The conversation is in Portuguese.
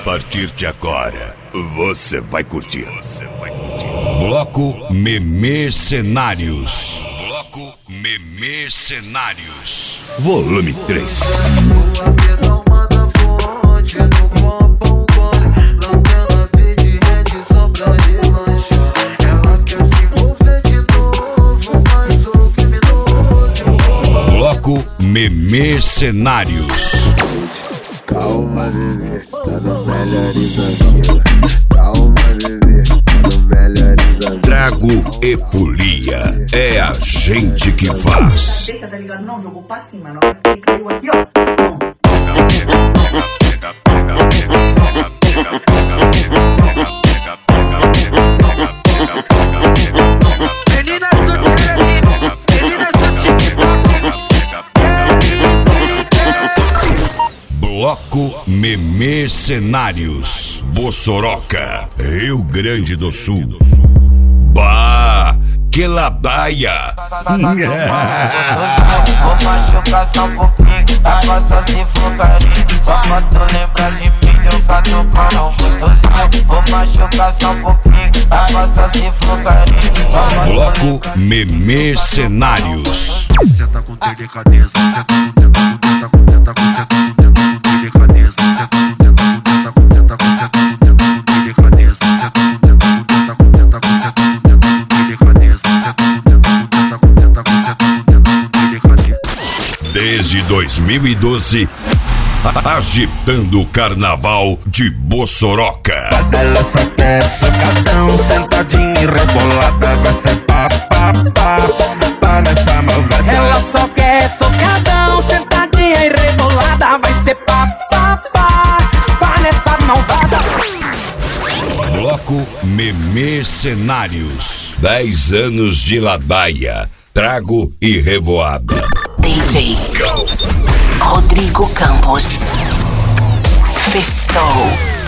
partir de agora, você vai curtir. Bloco Memercenários. Bloco Memercenários. Volume 3. Bloco Memercenários. Calma, bebê, tá no melhores amigos. Calma, bebê, tá no melhores amigos. Trago e folia, é a gente que faz. Você tá ligado? Não, jogou pra cima. Na hora que ele caiu aqui, ó. Bloco Memercenários, Bossoroca, Rio Grande do Sul. Bah, que ladaia! Vou machucar só um pouquinho, passa se fogarinho. Só pra tu lembrar de mim, eu cato para um gostosinho. Vou machucar só um pouquinho, passa se fogarinho. Bloco Memercenários. Senta com delicadeza, senta com delicadeza, senta com delicadeza, senta com delicadeza, Desde 2012, agitando o carnaval de Bossoroca. Ela só quer socadão, sentadinha e rebolada. Vai ser pá, pá, pá, pá nessa malvada. Ela só quer socadão, sentadinha e rebolada. Vai ser pá, pá, pá, pá nessa malvada. Bloco Memercenários. 10 anos de ladaia, trago e revoada. DJ Rodrigo Campos. Festou.